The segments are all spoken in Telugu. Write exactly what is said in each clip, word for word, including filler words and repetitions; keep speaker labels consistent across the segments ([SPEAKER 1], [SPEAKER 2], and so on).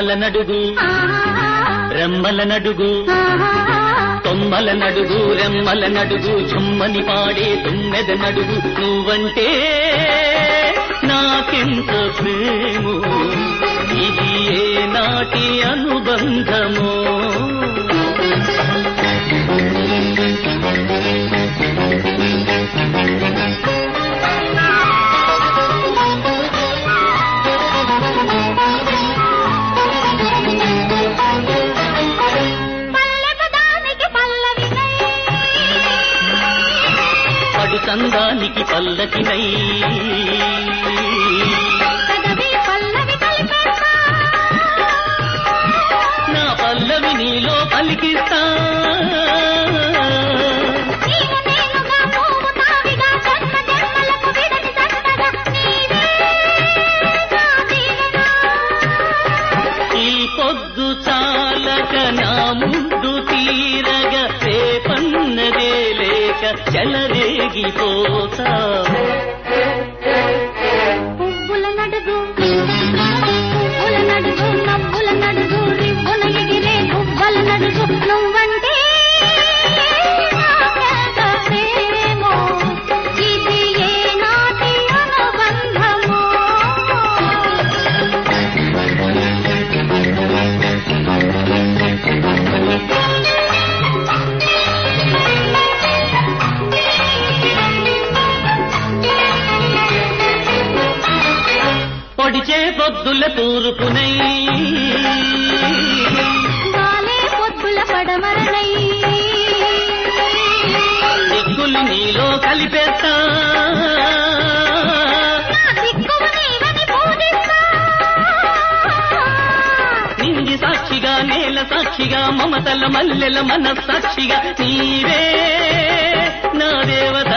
[SPEAKER 1] రెమ్మల నడుగు రెమ్మల నడుగు తొమ్మల నడుగు రెమ్మల నడుగు చుమ్మని పాడే తుమ్మెద నడుగు నువ్వంటే నాకెంత ప్రేమో ఇది ఏ నాటి అనుబంధమో సందానికి పల్లకినై నా పల్లవి నీలో పలికిస్తా ఈ పొద్దు చాలక నా ముందు తీరగా రేపన్నదే లేక చెలరేగిపోతా పువ్వుల నడుగు పువ్వుల నడుగు నవ్వుల నడుగు రివ్వున ఎగిరే పువ్వుల నడుగు నువ్వంటే ప్రేమో ఇది ఏ నాటి అనుబంధమో పొడిచే పొద్దుల తూర్పునై వాలే పొద్దుల పడమరనై దిక్కులు నీలో కలిపేస్తా నింగి సాక్షిగా నేల సాక్షిగా మమతల మల్లెల మన సాక్షిగా నీవే నా దేవత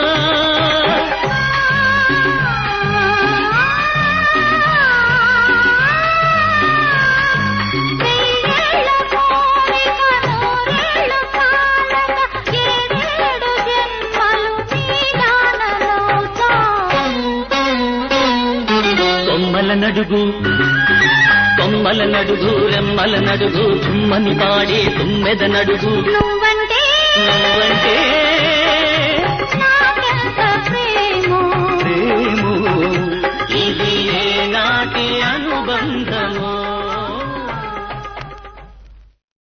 [SPEAKER 1] కొమ్మల నడుగు కొమ్మల నడుగు రెమ్మల నడుగు తుమ్మని పాడే తుమ్మెద నడుగు నువ్వంటే